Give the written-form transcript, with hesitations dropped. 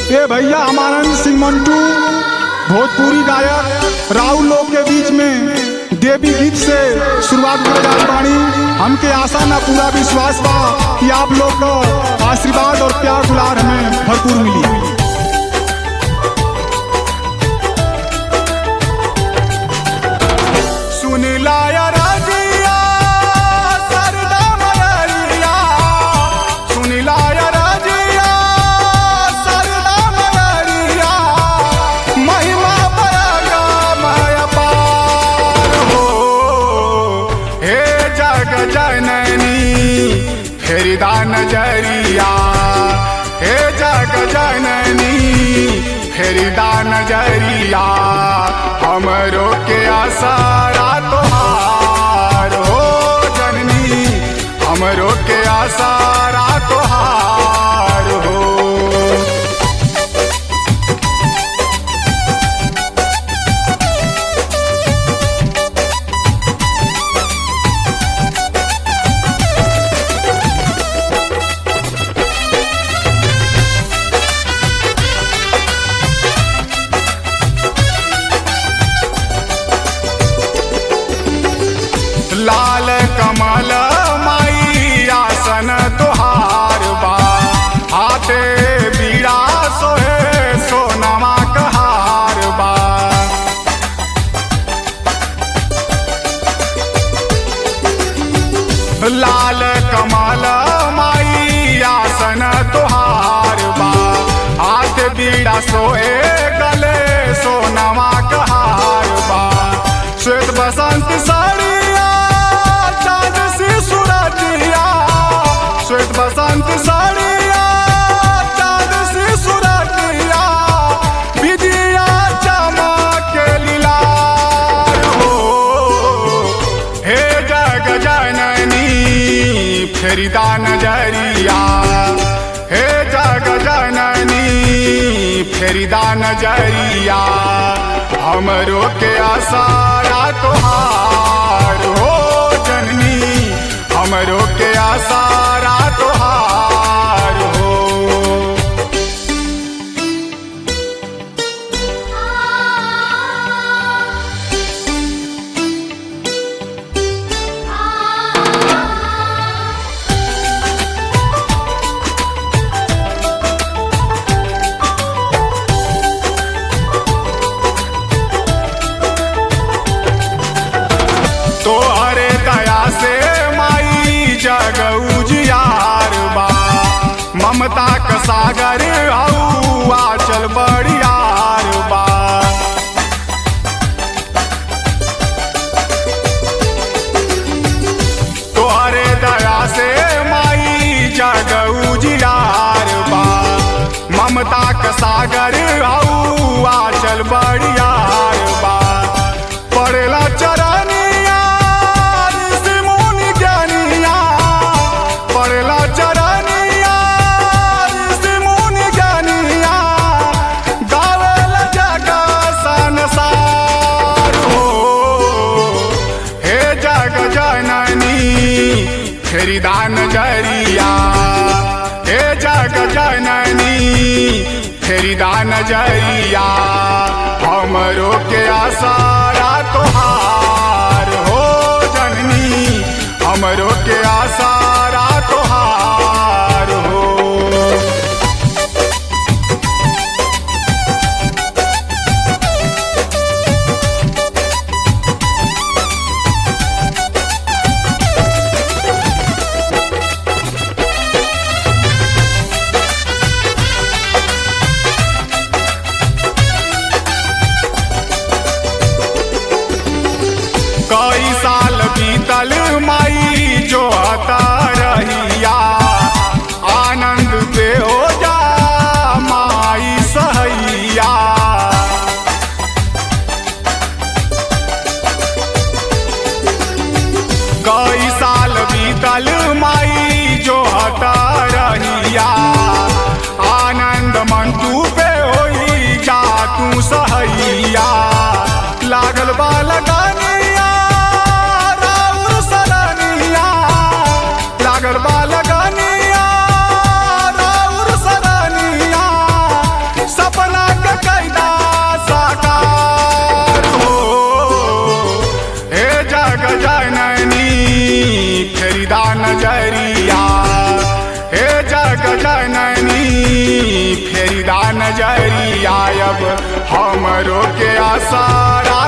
ये भैया अमानंद सिंह मंटू भोजपुरी गायक राहुल लोग के बीच में देवी गीत से शुरुआत कर जात बानी। हमके आशा ना पूरा विश्वास बा कि आप लोग का आशीर्वाद और प्यार दुलार हमें भरपूर मिली। सुन लाया राजिया सरदा मयरिया, सुन लाया राजिया सरदा मयरिया, महिमा बड़ा मय पार हो। हे जग जननी फेरिदा नजरिया, हे जग जननी फेरिदा नजरिया, हमरो के आसारा तोहार हो जननी, हमरो के आसारा तोहार हो। लाल कमल माई आसन तोहार बा, हाथे बीड़ा सोहे सोनमा कहार बा। लाल कमल माई आसन तोहार बा, हाथ बीड़ा सोहे गले सोनमा कहार बा। श्वेत बसंत साड़िया चाँद सी सूरतिया, श्वेत बसंत साड़िया चाँद सी सूरतिया, विदिया चमक लीलार हो। हे जग जननी फेरिदा नजरिया, हे जग जननी फेरिदा नजरिया, हमरो के आसारा तोहार हो जननी, हमरो के आसारा तोहार हो। तोहरे दया से माई जग उजियार बा, ममता का सागर हऊ आचल बड़ियार बा। तोहरे दया से माई जग उजियार बा, ममता का सागर हऊ आचल बड़ियार बा। पड़ेला चरनिया ऋषि मुनि ज्ञानिया, पड़ेला चरनिया ऋषि मुनि ज्ञानिया, गावेला जग संसार हो। हे जग जननी फेरिदा नजरिया, हे जग जननी फेरिदा नजरिया, हमरो के आसारा तोहार हो जननी, हमरो के आसारा तोहार हो। कई साल बीतल माई जो हता रहिया, आनंद पे हो जा माई सहैया। कई साल बीतल माई जो हता रहिया, आनंद मंटू पे होई जा तू सहैया। लागल बा लगानिया राउर सरनिया, लागल बा लगानिया राउर जगजननी फेरिदा नजरिया अब हमरो के आसारा